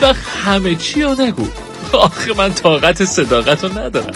هیچ وقت همه چی رو نگو. آخه من طاقت صداقت رو ندارم.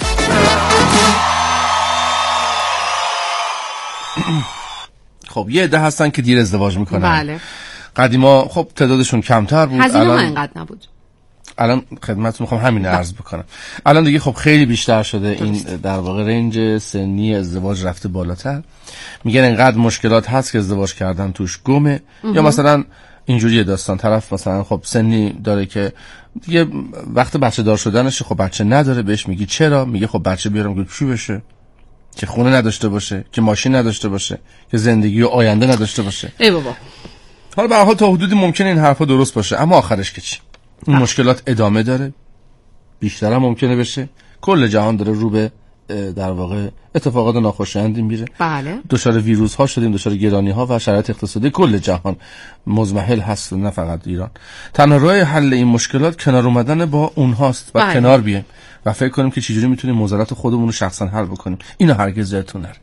خب یه عده هستن که دیر ازدواج میکنن. بله. قدیما خب تعدادشون کمتر بود، هزینه ما اینقدر نبود. الان خدمتتون میخوام همین عرض بکنم. الان دیگه خب خیلی بیشتر شده. این در واقع رنج سنی ازدواج رفته بالاتر. میگن اینقدر مشکلات هست که ازدواج کردن توش گمه. یا مثلا اینجوری داستان، طرف مثلا خب سنی داره که دیگه وقت بچه دار شدنش، خب بچه نداره، بهش میگی چرا؟ میگه خب بچه بیارم که چی بشه؟ که خونه نداشته باشه، که ماشین نداشته باشه، که زندگی و آینده نداشته باشه. ای بابا. حالا به هر حال تا حدودی ممکنه این حرفا درست باشه، اما آخرش که چی؟ این مشکلات ادامه داره، بیشتر هم ممکنه بشه. کل جهان داره رو به در واقع اتفاقات ناخوشایندی میره. بله. دچار ویروس ها شدیم، دچار گرانی ها و شرایط اقتصادی کل جهان مزمحل هست و نه فقط ایران. تنها راه حل این مشکلات کنار اومدن با اونهاست و کنار بیایم و فکر کنیم که چجوری میتونیم معضلات خودمون رو شخصا حل بکنیم. اینو هرگز یادتون نره.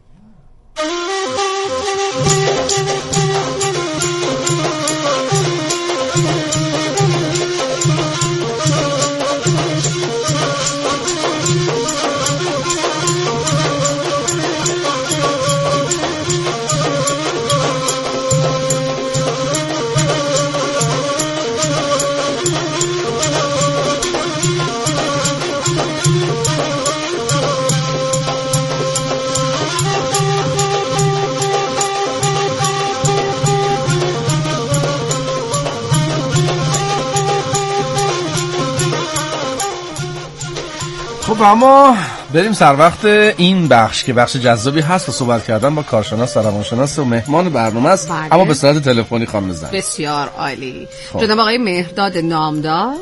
خب اما بریم سر وقت این بخش که بخش جذابی هست و صحبت کردن با کارشناس و روانشناس و مهمان برنامه است. بله. اما به صورت تلفنی خانم زن. بسیار عالی. جناب آقای مهرداد نامدار،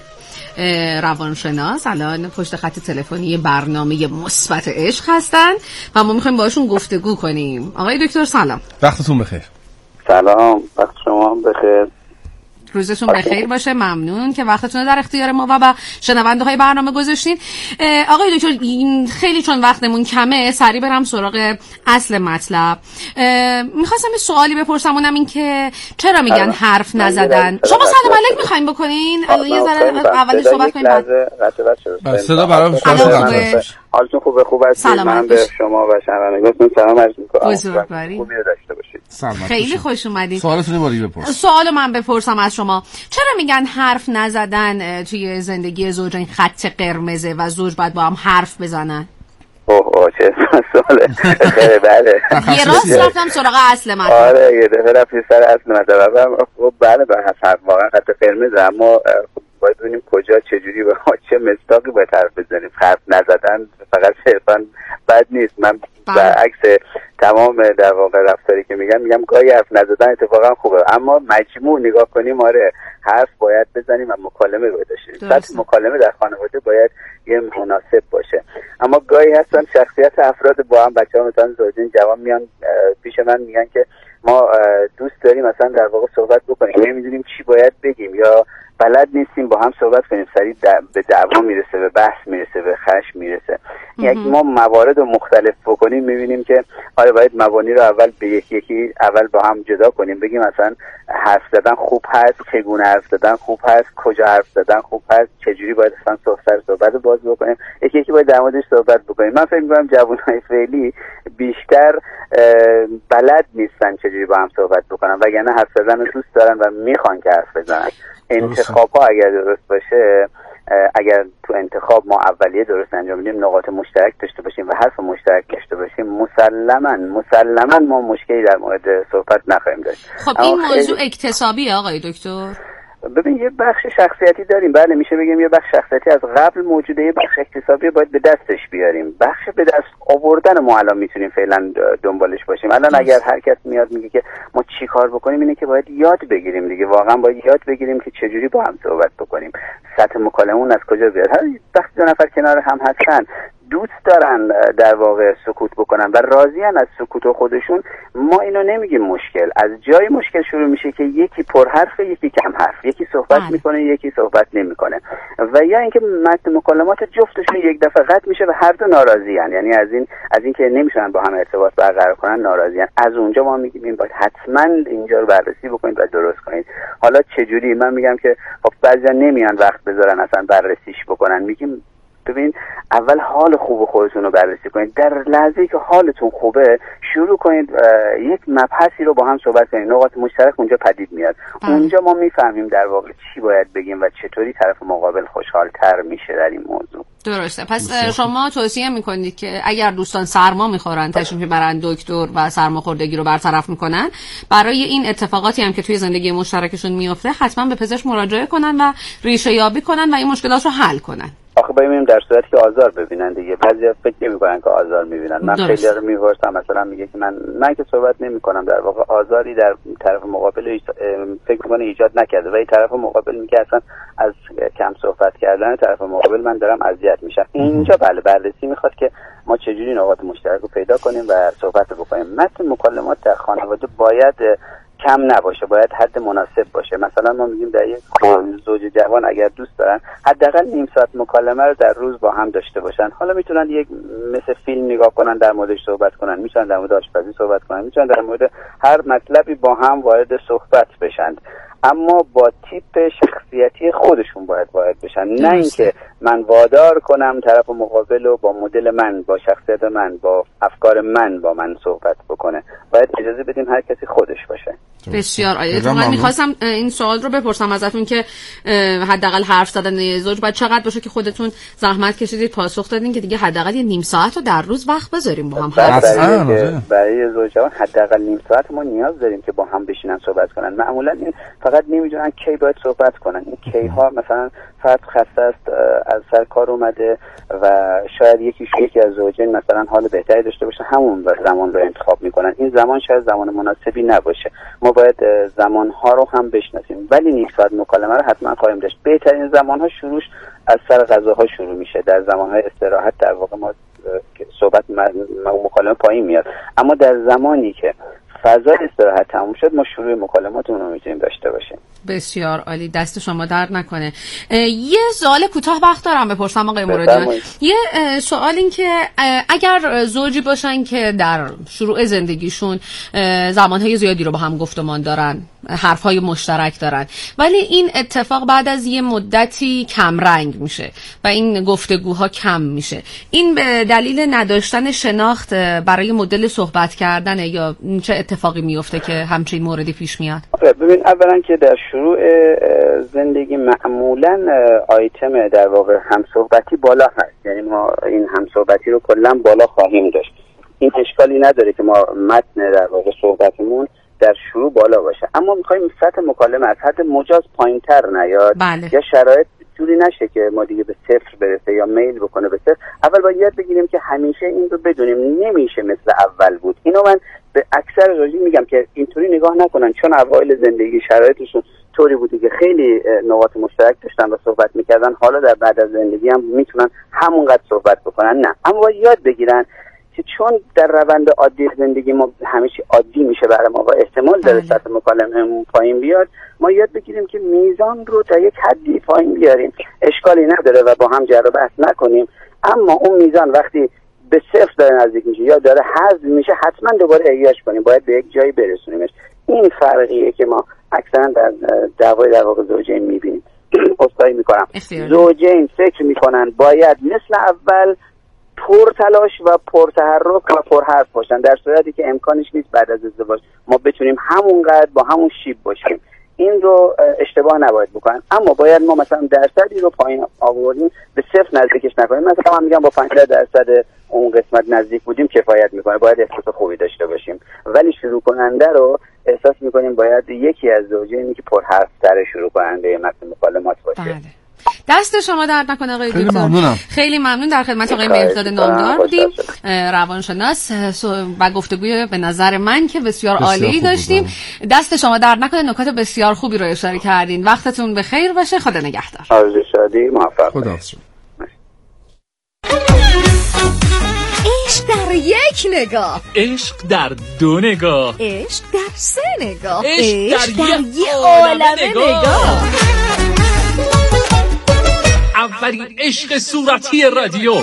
روانشناس، الان پشت خط تلفنی برنامه مثبت عشق هستن و ما میخوایم باشون گفتگو کنیم. آقای دکتر سلام. وقتتون بخیر. سلام، وقت شما بخیر. روزتون بخیر باشه. ممنون که وقتتون رو در اختیار ما و شنونده های برنامه گذاشتین. آقای دکتر خیلی چون وقتمون کمه سریع برم سراغ اصل مطلب. میخواستم یه سوالی بپرسم، اونم این که چرا میگن حرف نزدن؟ شما سلام علیک میخوایم بکنین؟ یه ذره اولی صحبت کنیم بعد صدا برام حالتون خوبه هستید؟ من به شما و شنوندگانتون سلام عرض می‌کنم. خوبی داشته باشید. خیلی خوش اومدین. سوالتون رو باری بپرس. سوالو من بپرسم از شما. چرا میگن حرف نزدن توی زندگی زوجین خط قرمزه و زوج باید با هم حرف بزنن؟ چه سواله. خیلی بله. یه راست رفتم سراغ اصل مطلب. آره یه دفعه رفتیم سر اصل مطلب. خب بله به حرف واقعا خط قرمزه، اما باید ببینیم کجا چجوری و چه مصداقی باید حرف بزنیم. حرف نزدن فقط صرفا بد نیست. من برعکس تمام در واقع رفتاری که میگم گاهی حرف نزدن اتفاقا خوبه، اما مجموع نگاه کنیم آره حرف باید بزنیم و مکالمه باید داشتیم. سطح مکالمه در خانواده باید یه مناسب باشه. اما گاهی هستن شخصیت افراد با هم، بچه‌ها مثلا زوجین جوان میان پیش من میگن که ما دوست داریم مثلا در واقع صحبت بکنیم، نمیدونیم چی باید بگیم یا بلد نیستیم با هم صحبت کنیم، سریع به دعوا میرسه، به بحث میرسه، به خشم میرسه. یعنی ما موارد رو مختلف بکنیم میبینیم که آره باید مبانی رو اول به یکی اول با هم جدا کنیم، بگیم مثلا حرف زدن خوب هست، چگونه حرف زدن خوب هست، کجا حرف زدن خوب هست، چجوری باید اصلا صحبت رو باز بکنیم، یکی باید در موردش صحبت بکنیم. من فکر می‌کنم جوانای فعلی بیشتر بلد نیستن چجوری با هم صحبت بکنن، وگرنه حرف زدن رو دوست دارن و میخوان که حرف بزنن. انتخاب ها اگر درست باشه، اگر تو انتخاب ما اولیه درست انجام بدیم، نقاط مشترک داشته باشیم و حرف مشترک داشته باشیم، مسلماً ما مشکلی در مورد صحبت نخواهیم داشت. خب این موضوع اکتسابیه آقای دکتر؟ ببین یه بخش شخصیتی داریم، بله میشه بگیم یه بخش شخصیتی از قبل موجوده، یه بخش اکتسابی باید به دستش بیاریم. بخش به دست آوردن ما الان میتونیم فعلا دنبالش باشیم. الان اگر هر کس میاد میگه که ما چی کار بکنیم، اینه که باید یاد بگیریم دیگه، واقعا باید یاد بگیریم که چجوری با هم صحبت بکنیم، سطح مکالممون از کجا بیاد. هر وقتی دو نفر کنار هم هستن دوست دارن در واقع سکوت بکنن و راضیان از سکوت خودشون، ما اینو نمیگیم مشکل. از جای مشکل شروع میشه که یکی پرحرفه، یکی کم حرف، یکی صحبت میکنه، یکی صحبت نمیکنه، و یا اینکه متن مکالمات جفتشون یک دفعه قطع میشه و هر دو ناراضیان، یعنی از این که نمیشن با هم ارتباط برقرار کنن ناراضیان. از اونجا ما میگیم این باید حتما اینجا رو بررسی بکنید و درست کنید. حالا چجوری؟ من میگم که خب بعضیا نمیان وقت بذارن اصلا بررسیش بکنن. میگیم ببین اول حال خوب خودتون رو بررسی کنید. در لحظه‌ای که حالتون خوبه شروع کنید یک مبحثی رو با هم صحبت کنید. نقاط مشترک اونجا پدید میاد. اونجا ما میفهمیم در واقع چی باید بگیم و چطوری طرف مقابل خوشحال‌تر میشه در این موضوع. درسته. پس شما توصیه میکنید که اگر دوستان سرما میخورن تشریف ببرن دکتر و سرماخوردگی رو برطرف میکنن، برای این اتفاقاتی هم که توی زندگی مشترکشون میفته حتما به پزشک مراجعه کنن و ریشه یابی کنن و این مشکلات رو حل کنن. آخه ببینیم در صورتی که آزار ببینن دیگه. بعضیا فکر نمی‌کنن که آزار می‌بینن. من خیلی رو می‌پرسم مثلا میگه که من که صحبت نمی‌کنم، در واقع آزاری در طرف مقابل فکر می‌کنه ایجاد نکرده و این طرف مقابل میگه اصلا از کم صحبت کردن طرف مقابل من دارم اذیت میشم. اینجا بله بررسی می‌خواد که ما چجوری نقاط مشترک رو پیدا کنیم و صحبت بکنیم. متن مکالمات در خانواده باید کم نباشه، باید حد مناسب باشه. مثلا ما میگیم در یک زوج جوان اگر دوست دارن حداقل نیم ساعت مکالمه رو در روز با هم داشته باشن. حالا میتونن یک مثل فیلم نگاه کنن، در موردش صحبت کنن، میتونن در مورد آشپزی صحبت کنن، میتونن در مورد هر مطلبی با هم وارد صحبت بشن، اما با تیپ شخصیتی خودشون باید وارد بشن. نه اینکه من وادار کنم طرف مقابل رو با مدل من، با شخصیت من، با افکار من با من صحبت بکنه. باید اجازه بدیم هر کسی خودش باشه. بسیار عالی. من می‌خواستم این سوال رو بپرسم ازتون که حداقل حرف زدن زوج باید چقدر باشه که خودتون زحمت کشیدید پاسخ دادین که دیگه حداقل یه نیم ساعت رو در روز وقت بذاریم با هم. برای زوجان حداقل نیم ساعت ما نیاز داریم که با هم بشینن صحبت کنن. معمولا این فقط نمیدونن کی باید صحبت کنن. این کی ها مثلا فرد خسته است، از سر کار اومده و شاید یکی از زوجین مثلا حال بهتری داشته باشه، همون زمان رو انتخاب میکنن. این زمان شاید زمان مناسبی نباشه. ما باید زمانها رو هم بشناسیم، ولی نیم ساعت مکالمه رو حتما خواهیم داشت. بهترین زمانها شروعش از سر غذاها شروع میشه. در زمانهای استراحت در واقع ما صحبت مکالمه پایین میاد، اما در زمانی که فضا استراحت تموم شد ما شروع مکالماتمون رو میتونیم داشته باشیم. بسیار عالی، دست شما درد نکنه. یه سوال کوتاه وقت دارم بپرسم آقای مرادیان. یه سوال این که اگر زوجی باشن که در شروع زندگیشون زمانهای زیادی رو با هم گفتمان دارن، حرفهای مشترک دارن، ولی این اتفاق بعد از یه مدتی کم رنگ میشه و این گفتگوها کم میشه، این به دلیل نداشتن شناخت برای مدل صحبت کردن یا چه اتفاقی میفته که همچین موردی پیش میاد؟ ببین اولا که در شروع زندگی معمولا آیتم در واقع همصحبتی بالا هست، یعنی ما این همصحبتی رو کلا بالا خواهیم داشت. این اشکالی نداره که ما متن در واقع صحبتمون در شروع بالا باشه، اما میخوایم سطح مکالمه از حد مجاز پایین‌تر نیاد. بله. یا شرایط جوری نشه که ما دیگه به صفر برسه یا میل بکنه به صفر. اول باید یاد بگیریم که همیشه این رو بدونیم نمیشه مثل اول بود. اینو من به اکثر زوجی میگم که اینطوری نگاه نکنن، چون اوایل زندگی شرایطشون طوری بوده که خیلی نقاط مشترک داشتن و صحبت میکردن، حالا در بعد از زندگی هم میتونن همونقدر صحبت بکنن. نه، اما باید یاد بگیرن که چون در روند عادی زندگی ما همیشه عادی میشه برای ما و احتمال داره سطح مکالمه پایین بیاد، ما یاد بگیریم که میزان رو تا یک حدی پایین بیاریم. اشکالی نداره و با هم جر و بحث نکنیم، اما اون میزان وقتی به صفر داره نزدیک میشه یا داره حذف میشه حتما دوباره احیاش کنیم، باید به یک جایی برسونیمش. این فرقیه که ما اکثرا در دعوای در واقع زوجین میبینیم. اصلاحی میکنم، زوجین فکر میکنن باید مثل اول پر تلاش و پر تحرک و پر حرف باشن، در صورتی که امکانش نیست بعد از ازدواج ما بتونیم همونقدر با همون شیب باشیم. این رو اشتباه نباید بکنن، اما باید ما مثلا درصدی رو پایین آوردیم به صفر نزدیکش نکنیم. مثلا من میگم با 50% اون قسمت نزدیک بودیم کفایت میکنه، باید احساس خوبی داشته باشیم. ولی شروع کننده رو احساس میکنیم باید یکی از زوجین که پر حرف تر شروع کننده متن مکالمات باشه. بله. دست شما درد نکنه آقای خیلی دکتر. ممنونم. خیلی ممنون. در خدمت آقای مهرداد نامدار بودیم، روانشناس، و گفتگوی به نظر من که بسیار عالی داشتیم. دست شما درد نکنه، نکات بسیار خوبی رو اشاره کردین. وقتتون بخیر باشه. خدا نگهدار. آرزوی شادی، موفق. خدا حافظ. در یک نگاه، عشق در دو نگاه، عشق در سه نگاه، عشق در یه عالمه نگاه. اولین عشق صورتی رادیو.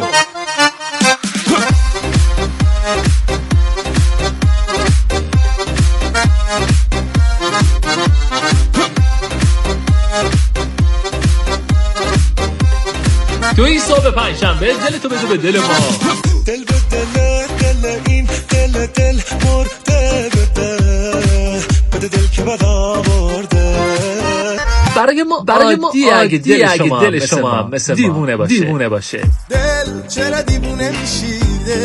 تو این صبح پنجشنبه دلتو بده به دل ما، دل به دل این دل مرده بده دل که بد آورده. برای ما اگه دل شما هم مثل ما دیوونه باشه. دل چرا دیوونه میشی؟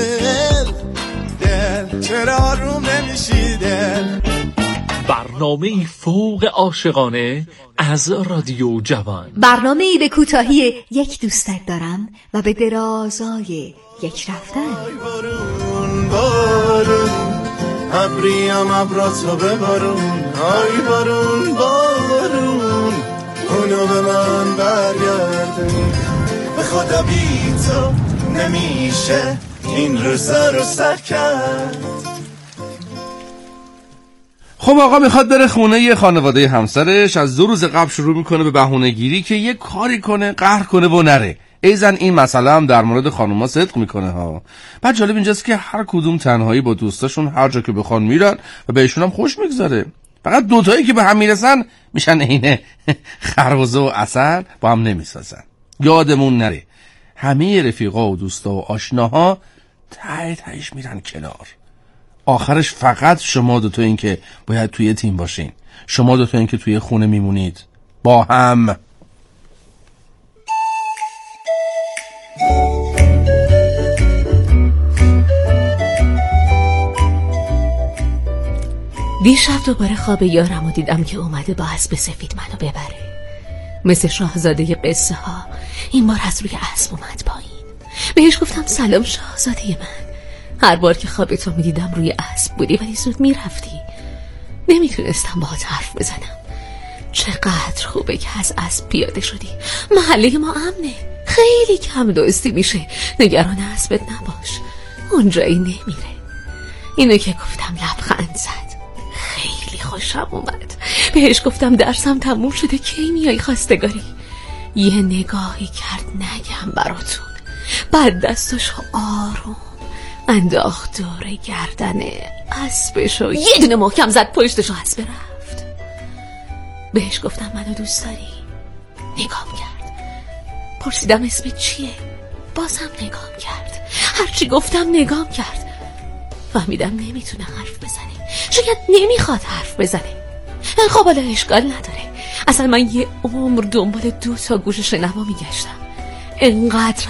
دل چرا آروم نمیشی؟ دل برنامه‌ای فوق عاشقانه از رادیو جوان، برنامه‌ای به کوتاهی یک دوستت دارم و به درازای یک رفتن. بارون بارون ابریم ابراتو ببارون، آی بارون بارون اونو به من برگردون. به خدا بی تو نمیشه این روزا رو سر کرد. خب آقا میخواد بره خونه یه خانواده همسرش. از 2 روز قبل شروع میکنه به بهونه گیری که یه کاری کنه، قهر کنه و نره. ایزن این مسئله هم در مورد خانوما صدق میکنه ها. بعد جالب اینجاست که هر کدوم تنهایی با دوستاشون هر جا که بخوان میرن و بهشون هم خوش میگذره. فقط دوتایی که به هم میرسن میشن اینه خربزه و عسل، با هم نمیسازن. یادمون نره همه رفیقا و دوستا و آشناها تهش میرن کنار. آخرش فقط شما دوتا این که باید توی تیم باشین، شما دوتا این که توی خونه میمونید با هم. دیشب دوباره خواب یارم رو دیدم که اومده با اسب سفید منو ببره. مثل شاهزاده قصه ها این بار از روی اسب اومد پایین. بهش گفتم سلام شاهزاده من. هر بار که خوابتو میدیدم روی اسب بودی ولی زود میرفتی. نمیتونستم باهات حرف بزنم. چقدر خوبه که از اسب پیاده شدی. محله ما امنه، خیلی کم دزدی میشه. نگران اسبت نباش، اونجایی نمیره. اینو که گفتم لبخند زد. خیلی خوشم اومد. بهش گفتم درسم تموم شده، کی میای خواستگاری؟ یه نگاهی کرد نگم براتون. بعد دستشو آروم انداخت دور گردن اسبشو، یه دونه محکم زد پشتشو، اسب رفت. بهش گفتم منو دوست داری؟ نگام کرد. پرسیدم اسمت چیه؟ بازم نگام کرد. هرچی گفتم نگام کرد. فهمیدم نمیتونه حرف بزنه، شاید نمیخواد حرف بزنه. خب حالا اشکال نداره. اصلا من یه عمر دنبال 2 گوش شنوا میگشتم. انقدر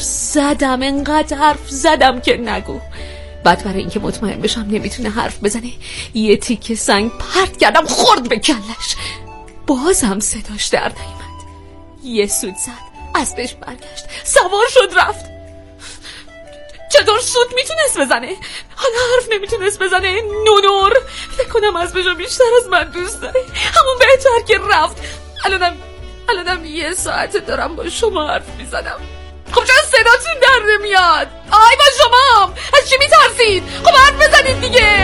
حرف زدم که نگو. بعد برای اینکه مطمئن بشم نمیتونه حرف بزنه یه تیکه سنگ پرت کردم خورد به کلش. بازم صداش در نیامد. یه سود زد، اسبش برگشت، سوار شد رفت. چطور سود میتونست بزنه؟ حالا حرف نمیتونست بزنه. نونور فکر کنم اسبشو بیشتر از من دوست داره. همون بهتر که رفت. الانم 1 ساعته دارم با شما حرف میزنم. خب چرا صداتون در نمیاد؟ آی با شما از چی میترسید؟ خب حرف بزنید دیگه.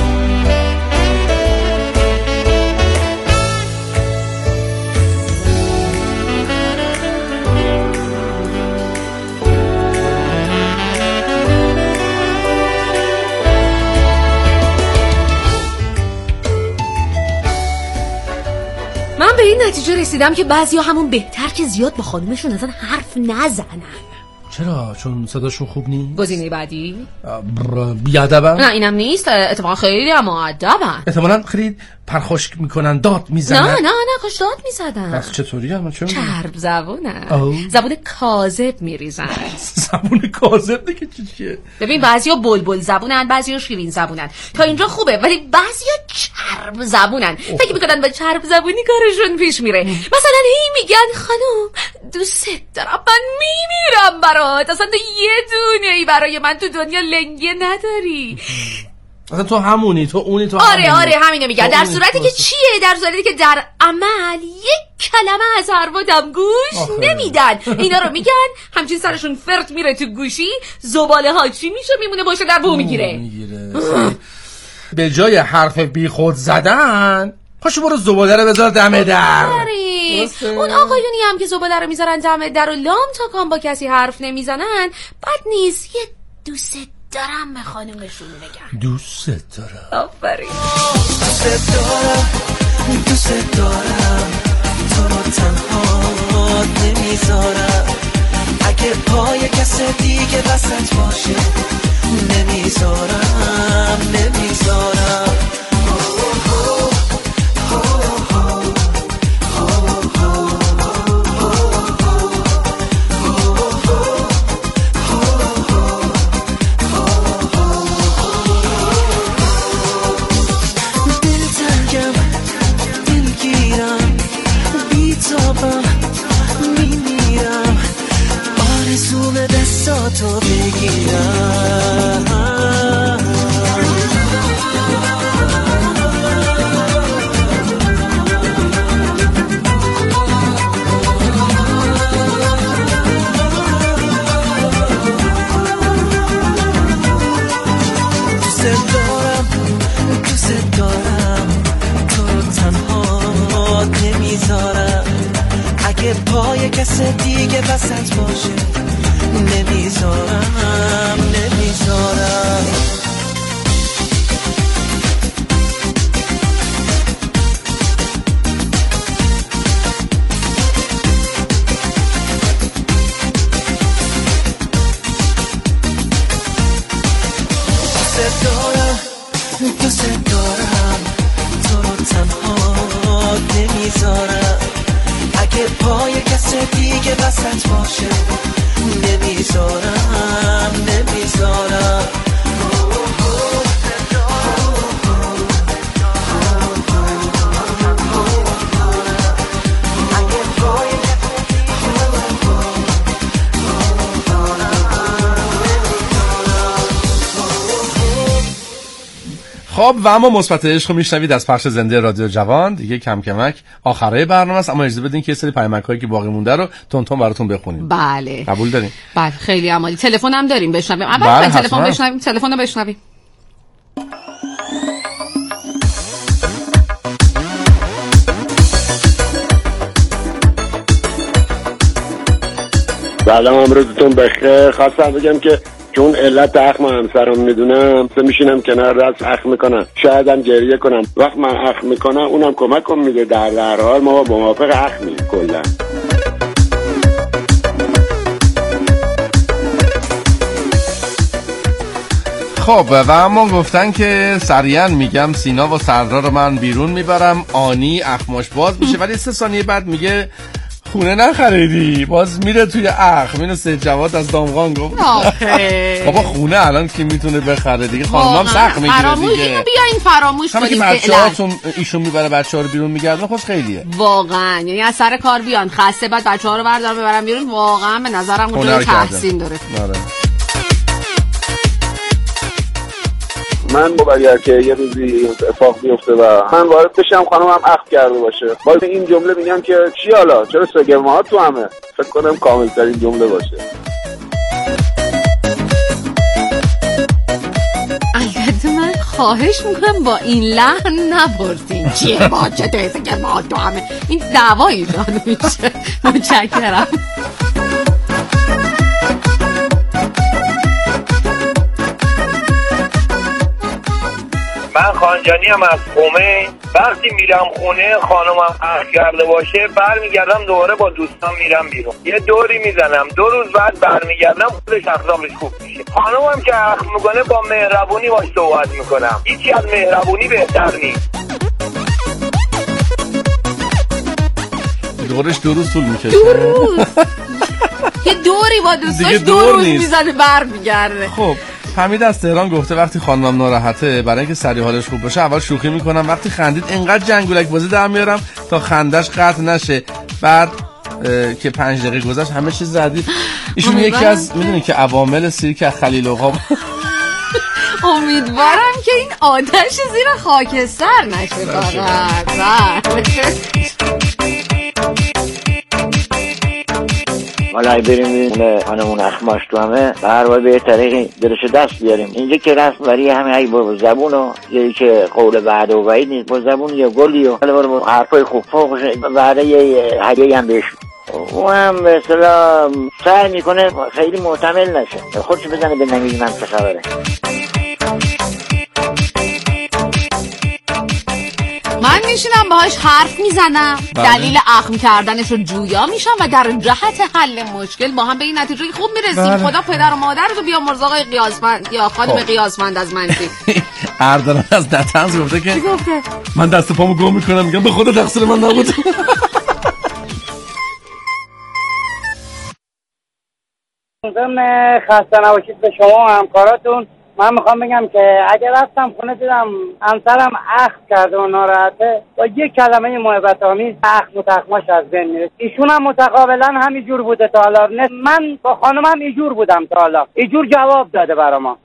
من به این نتیجه رسیدم که بعضیا همون بهتر که زیاد با خانومشون اصلا حرف نزنن. چرا؟ چون صداشون خوب نیست؟ گزینه بعدی؟ بیادبن؟ نه اینم نیست. اتفاقا خیلی مؤدبن. احتمالاً خیلی پرخوش میکنن، داد میزنن. نه کاش داد میزدن. پس چطوری هم؟ چرب زبونن. زبون کاذب میریزن. زبون کاذب دیگه چیه؟ ببین بعضیا بلبل زبونن، بعضیا شیرین زبونن. تا اینجا خوبه، ولی بعضیا چرب زبونن. فکر میکنن با چرب زبونی کارشون پیش میره. مثلا میگن خانم دوست دارم، من میمیرم برات، اصلا تو یه دونه ای برای من تو دنیا لنگه نداری. اصلا تو همونی، تو اونی، تو آره همینو میگن. در صورتی که چیه؟ در صورتی که در عمل یک کلمه از حرفاتم گوش نمیدن. اینا رو میگن، همچین سرشون فرت میره تو گوشی، زباله ها چی میشه؟ میمونه باشه در بو میگیره. به جای حرف بی خود زدن پاشو برو زباله رو بذار دم در. اون آقایونی هم که زباله رو میذارن دم در و لام تا کام با کسی حرف نمیزنن، بد نیست یه دوست دارم به خانومشون بگم. دوست دارم. آفرین. دوست دارم تو رو تنها نمیذارم، اگه پای کس دیگه وسط باشه نمیذارم. میمیرم آرزوم دستاتو بگیرم. دوست دارم تو رو تنها نمیذارم، اگه پای کس دیگه وسط باشه نمیذارم. دوست دارم تو رو تنها نمیذارم، اگه پای کس دیگه وسط باشه نمیذارم. خب و اما مثبت عشق رو میشنوید از پخش زنده رادیو جوان. دیگه کم کمک آخرای برنامه است، اما اجازه بدین که یه سری پیامک‌هایی که باقی مونده رو تون براتون بخونیم. بله قبول دارین؟ بله خیلی عالی. تلفن هم داریم بشنویم. بله تلفن رو بشنویم. سلام، روزتون بخیر. خواستم بگم که چون علت اخم همسرم میدونم میشینم کنار دست اخم میکنم، شاید هم گریه کنم. وقت من اخم میکنم اونم کمکم میده. در حال ما موافق اخمیم کلا. خب و اما گفتن که سریعا میگم سینا و سردار رو من بیرون میبرم، آنی اخماش باز میشه، ولی 3 ثانیه بعد میگه خونه نخریدی، باز میره توی اخم. اینو سید جواد از دامغان گفت. بابا خونه الان کی میتونه بخره دیگه؟ خانمام سخت میگیره دیگه. اینو بیاین فراموش کنیم. همین بچه‌هاتون ایشون میبره بچه‌ها رو بیرون میگردن، خب خیلیه واقعا. یعنی از سر کار بیان خسته، بعد بچه‌ها رو بردارن ببرن بیرون، واقعا به نظرم اونجا تحسین داره. من باید که یه روزی اتفاق بیفته و من وارد بشم خانمم اخم کرده باشه، باید این جمله میگم که چی حالا چرا سگمات تو همه؟ فکر کنم کامل ترین جمله باشه. البته من خواهش میکنم با این لحن نپرسین چیه با چه تیزه که ما تو همه این دعوا ایجاد میشه. متشکرم. من خانجانی هم از قم. وقتی میرم خونه خانمم اخم کرده باشه برمیگردم دوباره با دوستان میرم بیرون، یه دوری میزنم، 2 روز بعد برمیگردم خودش اخلاقش خوب میشه. خانمم که اخم میکنه با مهربونی باش صحبت میکنم، هیچی از مهربونی بهتر نیست. دورش 2 روز طول میکشه. 2 روز یه دوری با دوستاش 2 روز میزنه برمیگرده. خب حمید از تهران گفته وقتی خانمم ناراحته برای اینکه سری حالش خوب بشه اول شوخی میکنم، وقتی خندید انقدر جنگولک بازی در میارم تا خندش قطع نشه، بعد که 5 دقیقه گذشت همه چیز زدید. ایشون یکی از میدونی که عوامل سیرک خلیل اوقا امیدوارم که این آتش زیر خاکستر نشه فقط. حالا بریم اون خانمون اخماش تو همه برای به طریقی درش دست بیاریم. اینجا که رسم برای همه ای با زبون و یکی که قول بعد و وعید نیست، با زبون یا گلی و با حرفای خوب فوقش بعد یه هدیه هم بهش او هم به اصطلاح سعی میکنه خیلی محتمل نشه، خودش بزنه به نمیگی من چه خبره. من میشینم باهاش حرف میزنم، دلیل اخم کردنش رو جویا میشم و در جهت حل مشکل با هم به این نتیجه خوب میرسیم. خدا پدر و مادرتو بیا مرزاقای قیاسمند یا خانم قیاسمند از منفی. اردلان از نتنز گفته که من دست پامو گم میکنم، میگم به خدا تقصیر من نبود. خسته نباشید به شما و همکاراتون. من میخوام بگم که اگر رفتم خونه دیدم همسرم اخم کرده و ناراحته، با یک کلمه محبت آمیز اخم و تخماش از بین میره. ایشون هم متقابلا همینجور بوده تا حالا. من با خانمم اینجور بودم تا حالا، اینجور جواب داده برا ما.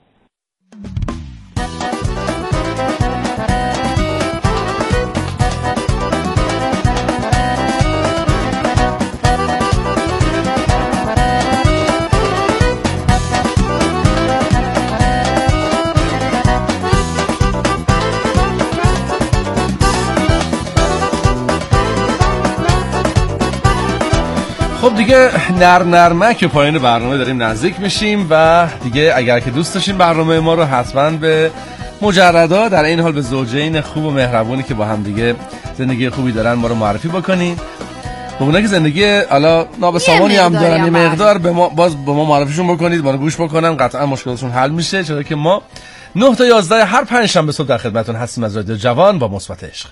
خب دیگه نرمک پایان برنامه داریم نزدیک میشیم و دیگه اگر که دوست داشتین برنامه ما رو حتما به مجردا در این حال به زوجین خوب و مهربونی که با هم دیگه زندگی خوبی دارن ما رو معرفی بکنین. به اونایی که زندگی حالا نابسامانی هم دارن یه مقدار به ما معرفیشون بکنید، ما رو گوش بکنن، قطعا مشکلاتشون حل میشه، چرا که ما 9 تا 11 هر پنجشنبه صبح در خدمتتون هستیم از رادیو جوان با مثبت عشق.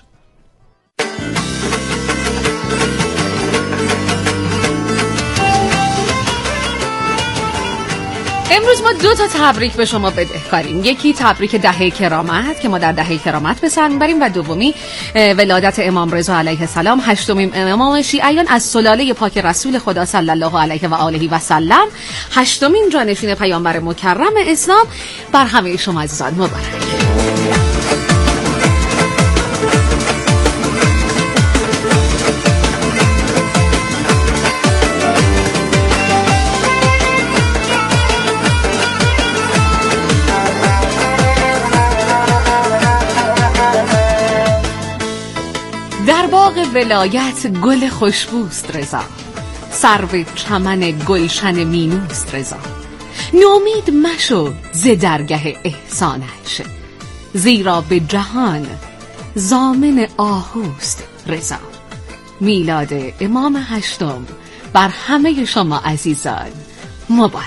امروز ما 2 تا تبریک به شما بدهکاریم. یکی تبریک دهه کرامت که ما در دهه کرامت به سر میبریم و دومی ولادت امام رضا علیه السلام، 8مین امام شیعیان از سلاله پاک رسول خدا صلی الله علیه و آله و سلم، 8مین جانشین پیامبر مکرم اسلام. بر همه شما عزیزان مبارک. در باغ ولایت گل خوشبوست رضا، سرو چمن گلشن مینوست رضا. نومید مشو ز درگه احسانش، زیرا به جهان ضامن آهوست رضا. میلاد امام 8 بر همه شما عزیزان مبارک.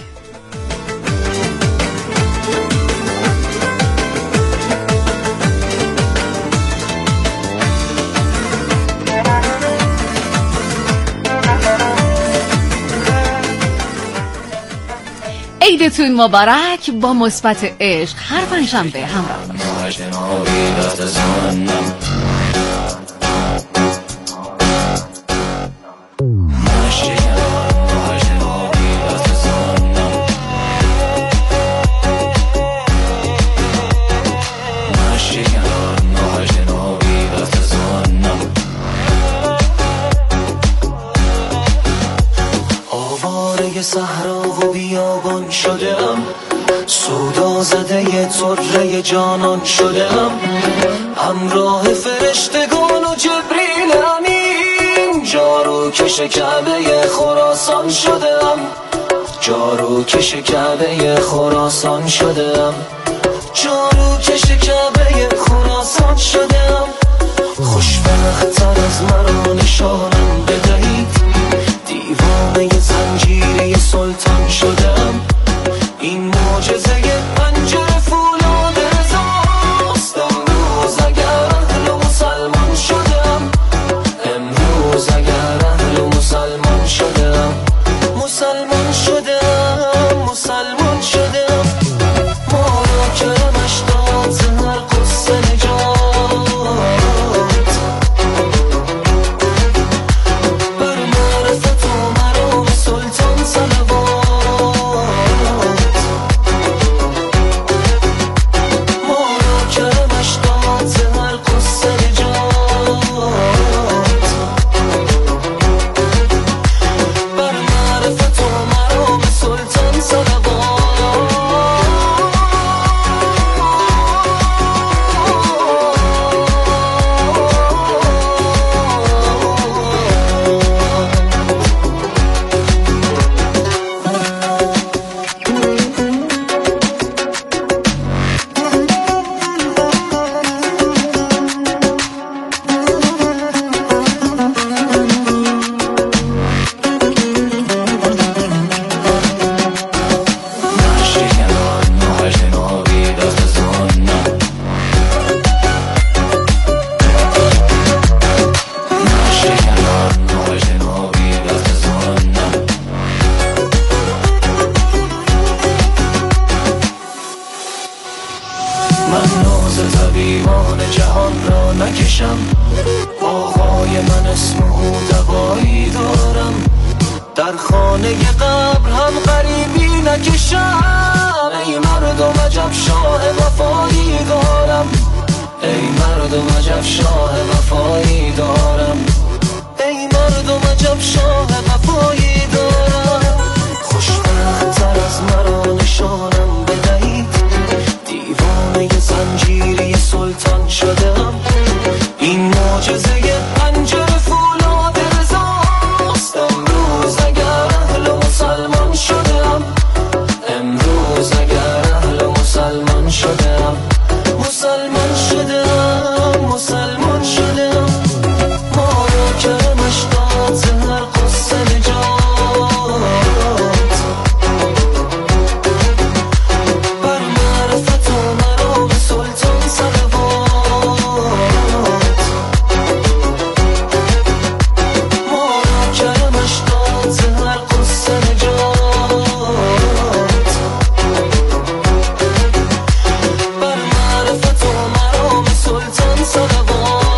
عیدتون مبارک با مثبت عشق هر پنجشنبه همراه باشید. صحرا و بیابان شدم، سودا زده طره جانان شدم، همراه فرشتگان و جبریل امین، جارو کش کعبه خراسان شدم، جارو کش کعبه خراسان شدم، جارو کش کعبه خراسان شدم. خوشبخت‌تر از مرا نشانم بدهید، دیوانه زنجیره سلطان شدم، این معجزه پنجره فولاد رضاست. امروز اگر اهل مسلمان شدم، امروز اگر اهل مسلمان شدم، مسلمان شدم، مسلمان شدم. ما را کرمش داد ز هر غصه نجات، باران جهان را نکشم. آقای من اسم او دقایی دارم، در خانه قبر هم غریبی نکشم. ای مردم عجب شاه وفایی دارم، ای مردم عجب شاه وفایی دارم، ای مردم عجب شاه وفایی دارم. خوشبخت‌تر از مرا نشانم بدهید، دیوانه زنجیری سلطان شدم. این معجزه پنجره فولاد رضاست. امروز اگر اهل مسلمان شدم، امروز اگر اهل مسلمان شدم، مسلمان شدم، مسلمان شدم. ما را کرمش داد ز هر قصه نجات، بر معرفت و مرام سلطان صلوات. ما را کرمش داد ز هر قصه نجات، بر معرفت و مرام سلطان صلوات.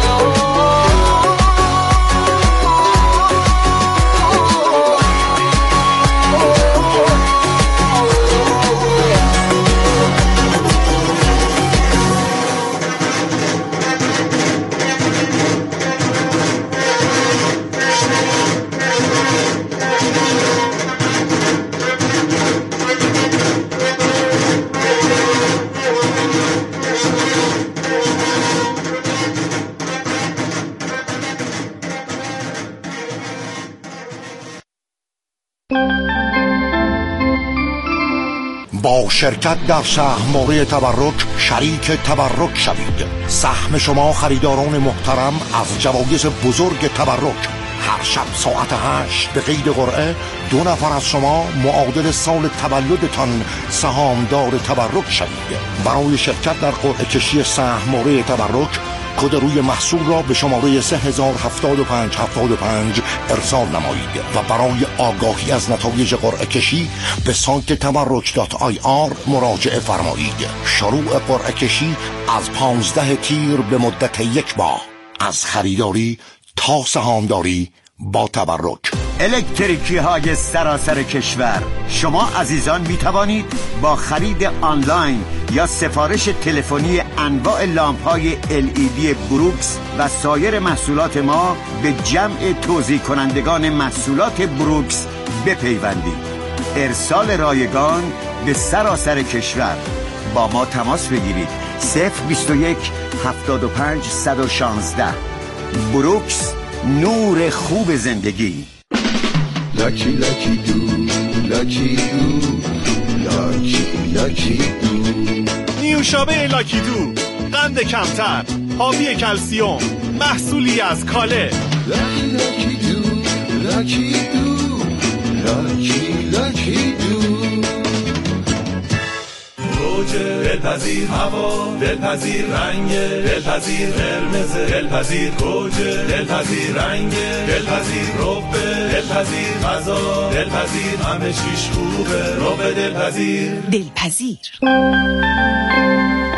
با شرکت در سهم‌موری تبرک شریک تبرک شوید. سهم شما خریداران محترم از جوایز بزرگ تبرک. هر شب ساعت 8 به قید قرعه 2 نفر از شما معادل سال تولدتان سهامدار تبرک شوید. برای شرکت در قرعه کشی سهم‌موری تبرک کد روی محصول را به شماره 307575 ارسال نمایید و برای آگاهی از نتایج قرعه کشی به سایت tabarruk.ir مراجعه فرمایید. شروع قرعه کشی از 15 تیر به مدت 1 ماه، از خریداری تا سهامداری با تبرک. الکتریکی های سراسر کشور، شما عزیزان می توانید با خرید آنلاین یا سفارش تلفنی انواع لامپ های LED بروکس و سایر محصولات ما به جمع توزیع کنندگان محصولات بروکس بپیوندید. ارسال رایگان به سراسر کشور. با ما تماس بگیرید 021 75 116. بروکس، نور خوب زندگی. Lucky lucky do, lucky do, lucky lucky do. نیوشابه لاکی دو، قند کمتر، حاوی کلسیوم، محصولی از کاله. Lucky lucky do, lucky do, lucky lucky do. کوچه دلپذیر هوا، دلپذیر رنگ، دلپذیر قرمز، دلپذیر کوچه، دلپذیر رنگ، دلپذیر رب، دلپذیر غذا، دلپذیر همه چیش خوبه، رب دلپذیر. دلپذیر